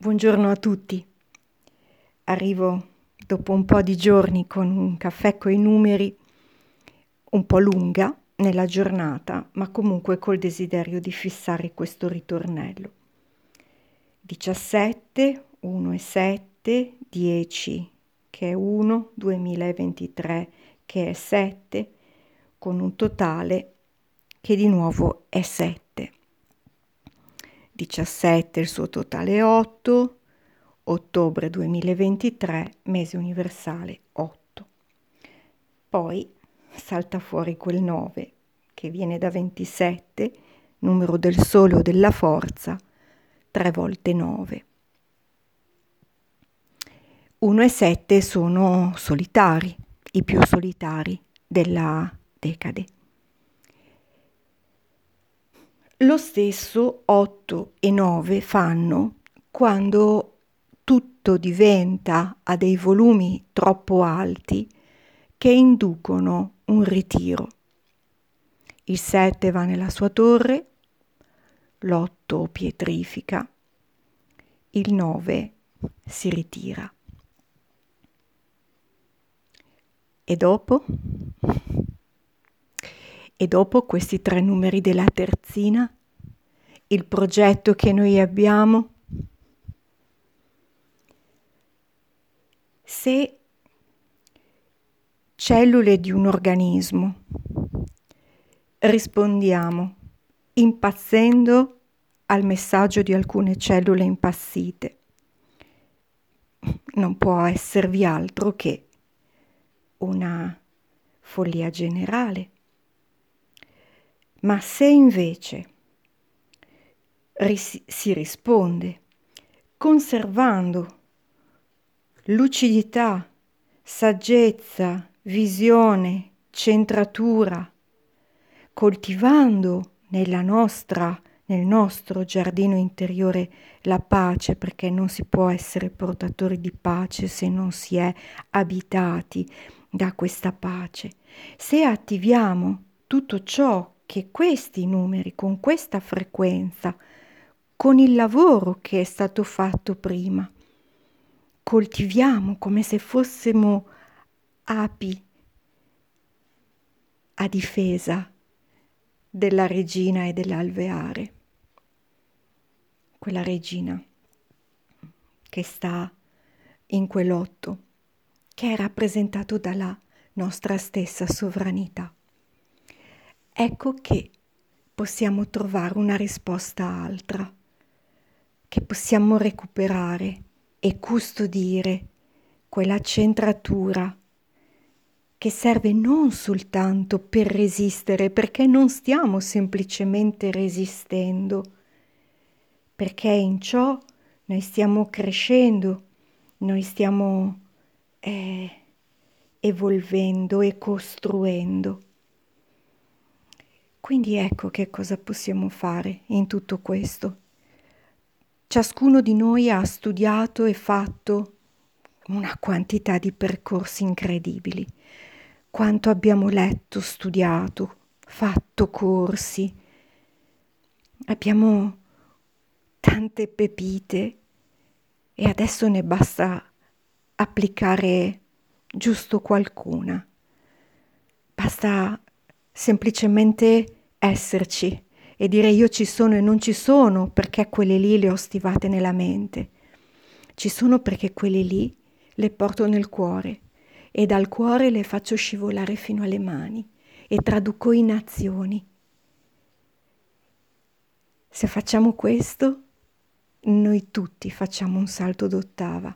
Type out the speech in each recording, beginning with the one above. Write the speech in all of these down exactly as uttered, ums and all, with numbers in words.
Buongiorno a tutti. Arrivo dopo un po' di giorni con un caffè coi numeri, un po' lunga nella giornata, ma comunque col desiderio di fissare questo ritornello. diciassette, uno e sette, dieci che è uno, duemilaventitré che è sette, con un totale che di nuovo è sette. diciassette il suo totale è otto, ottobre duemilaventitré, mese universale otto. Poi salta fuori quel nove che viene da ventisette, numero del sole o della forza, tre volte nove. uno e sette sono solitari, i più solitari della decade. Lo stesso otto e nove fanno quando tutto diventa a dei volumi troppo alti che inducono un ritiro. Il sette va nella sua torre, l'otto pietrifica, il nove si ritira. E dopo? E dopo questi tre numeri della terzina, il progetto che noi abbiamo, se cellule di un organismo rispondiamo impazzendo al messaggio di alcune cellule impazzite, non può esservi altro che una follia generale. Ma se invece ris- si risponde conservando lucidità, saggezza, visione, centratura, coltivando nella nostra, nel nostro giardino interiore la pace, perché non si può essere portatori di pace se non si è abitati da questa pace. Se attiviamo tutto ciò che questi numeri, con questa frequenza, con il lavoro che è stato fatto prima, coltiviamo come se fossimo api a difesa della regina e dell'alveare, quella regina che sta in quell'otto, che è rappresentato dalla nostra stessa sovranità. Ecco che possiamo trovare una risposta altra, che possiamo recuperare e custodire quella centratura che serve non soltanto per resistere, perché non stiamo semplicemente resistendo, perché in ciò noi stiamo crescendo, noi stiamo eh, evolvendo e costruendo. Quindi ecco che cosa possiamo fare in tutto questo. Ciascuno di noi ha studiato e fatto una quantità di percorsi incredibili. Quanto abbiamo letto, studiato, fatto corsi. Abbiamo tante pepite e adesso ne basta applicare giusto qualcuna. Basta semplicemente esserci e dire io ci sono e non ci sono perché quelle lì le ho stivate nella mente. Ci sono perché quelle lì le porto nel cuore e dal cuore le faccio scivolare fino alle mani e traduco in azioni. Se facciamo questo, noi tutti facciamo un salto d'ottava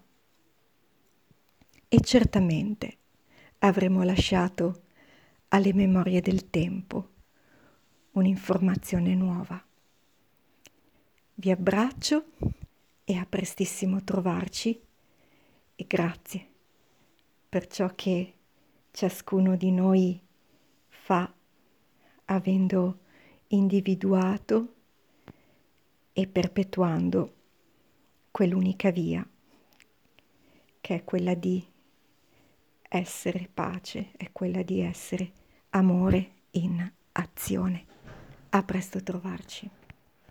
e certamente avremo lasciato alle memorie del tempo un'informazione nuova. Vi abbraccio e a prestissimo trovarci e grazie per ciò che ciascuno di noi fa avendo individuato e perpetuando quell'unica via che è quella di essere pace, è quella di essere amore in azione. A presto trovarci.